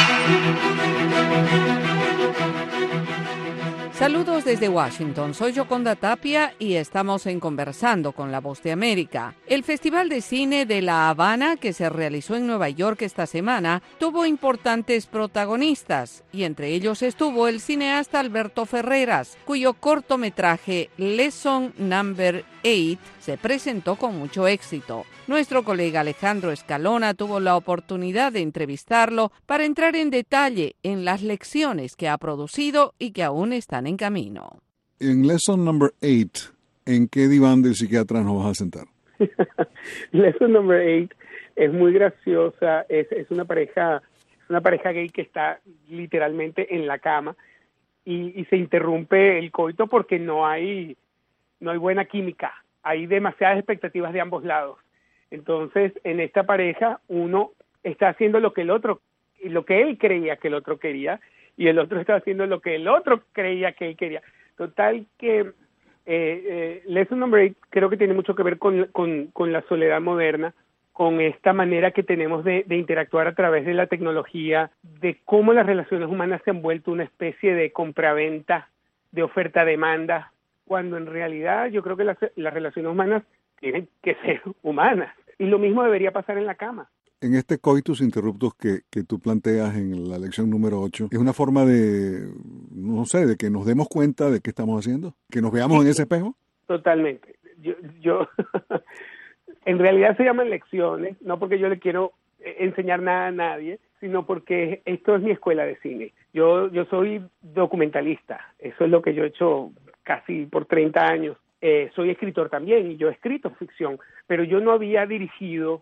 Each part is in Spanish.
Saludos desde Washington, soy Yoconda Tapia y estamos en Conversando con la Voz de América. El Festival de Cine de La Habana, que se realizó en Nueva York esta semana, tuvo importantes protagonistas y entre ellos estuvo el cineasta Alberto Ferreras, cuyo cortometraje Lesson Number 8 se presentó con mucho éxito. Nuestro colega Alejandro Escalona tuvo la oportunidad de entrevistarlo para entrar en detalle en las lecciones que ha producido y que aún están en camino. En Lesson Number 8, ¿en qué diván del psiquiatra nos vas a sentar? Lesson Number 8 es muy graciosa, es una pareja gay que está literalmente en la cama y se interrumpe el coito porque no hay buena química, hay demasiadas expectativas de ambos lados. Entonces, en esta pareja, uno está haciendo lo que él creía que el otro quería, y el otro está haciendo lo que el otro creía que él quería. Total que Lesson Number 8 creo que tiene mucho que ver con la soledad moderna, con esta manera que tenemos de interactuar a través de la tecnología, de cómo las relaciones humanas se han vuelto una especie de compraventa, de oferta-demanda, cuando en realidad yo creo que las relaciones humanas tienen que ser humanas. Y lo mismo debería pasar en la cama. En este coitus interruptus que tú planteas en la lección número 8, es una forma de, no sé, de que nos demos cuenta de qué estamos haciendo, que nos veamos en ese espejo. Totalmente. Yo en realidad se llaman lecciones, no porque yo le quiero enseñar nada a nadie, sino porque esto es mi escuela de cine. Yo soy documentalista, eso es lo que yo he hecho casi por 30 años. Soy escritor también y yo he escrito ficción, pero yo no había dirigido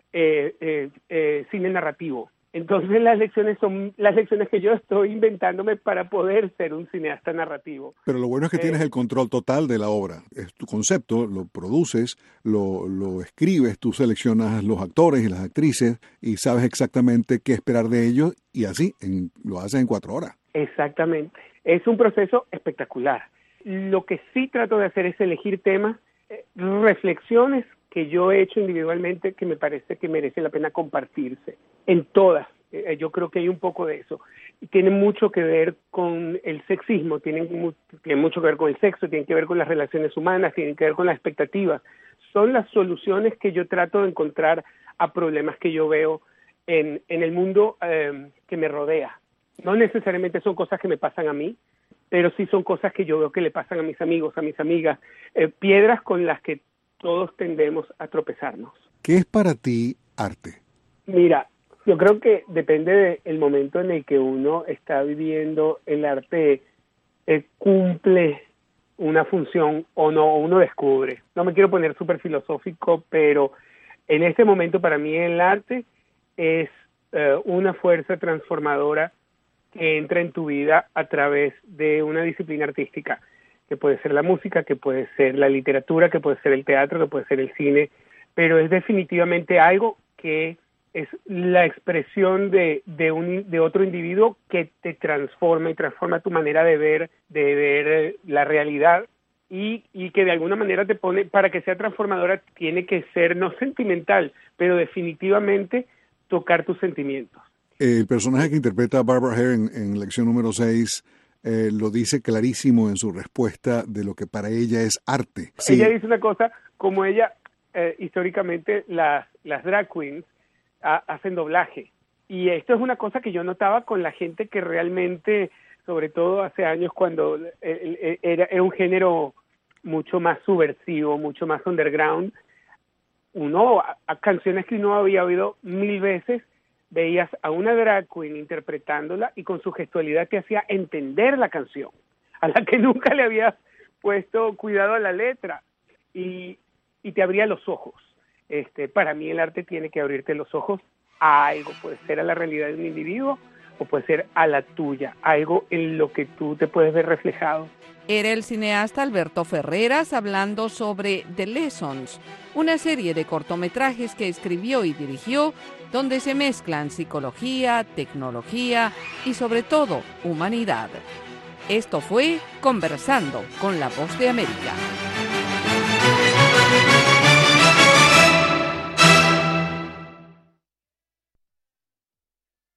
cine narrativo. Entonces las lecciones son las lecciones que yo estoy inventándome para poder ser un cineasta narrativo. Pero lo bueno es que tienes el control total de la obra. Es tu concepto, lo produces, lo escribes, tú seleccionas los actores y las actrices y sabes exactamente qué esperar de ellos y así lo haces en 4 horas. Exactamente. Es un proceso espectacular. Lo que sí trato de hacer es elegir temas, reflexiones que yo he hecho individualmente que me parece que merece la pena compartirse. En todas, yo creo que hay un poco de eso. Y tiene mucho que ver con el sexismo, tiene mucho que ver con el sexo, tiene que ver con las relaciones humanas, tiene que ver con las expectativas. Son las soluciones que yo trato de encontrar a problemas que yo veo en el mundo que me rodea. No necesariamente son cosas que me pasan a mí, pero sí son cosas que yo veo que le pasan a mis amigos, a mis amigas, piedras con las que todos tendemos a tropezarnos. ¿Qué es para ti arte? Mira, yo creo que depende del momento en el que uno está viviendo, el arte cumple una función o no, uno descubre. No me quiero poner súper filosófico, pero en este momento para mí el arte es una fuerza transformadora que entra en tu vida a través de una disciplina artística, que puede ser la música, que puede ser la literatura, que puede ser el teatro, que puede ser el cine, pero es definitivamente algo que es la expresión de otro individuo que te transforma y transforma tu manera de ver la realidad y que de alguna manera te pone, para que sea transformadora, tiene que ser no sentimental, pero definitivamente tocar tus sentimientos. El personaje que interpreta a Barbara Hare en lección número 6 lo dice clarísimo en su respuesta de lo que para ella es arte. Sí. Ella dice una cosa, como ella, históricamente las drag queens hacen doblaje. Y esto es una cosa que yo notaba con la gente que realmente, sobre todo hace años cuando era un género mucho más subversivo, mucho más underground, a canciones que uno había oído 1000 veces, veías a una drag queen interpretándola y con su gestualidad te hacía entender la canción, a la que nunca le habías puesto cuidado a la letra y te abría los ojos. Para mí el arte tiene que abrirte los ojos a algo, puede ser a la realidad de un individuo o puede ser a la tuya, algo en lo que tú te puedes ver reflejado. Era el cineasta Alberto Ferreras hablando sobre The Lessons, una serie de cortometrajes que escribió y dirigió donde se mezclan psicología, tecnología y sobre todo humanidad. Esto fue Conversando con la Voz de América.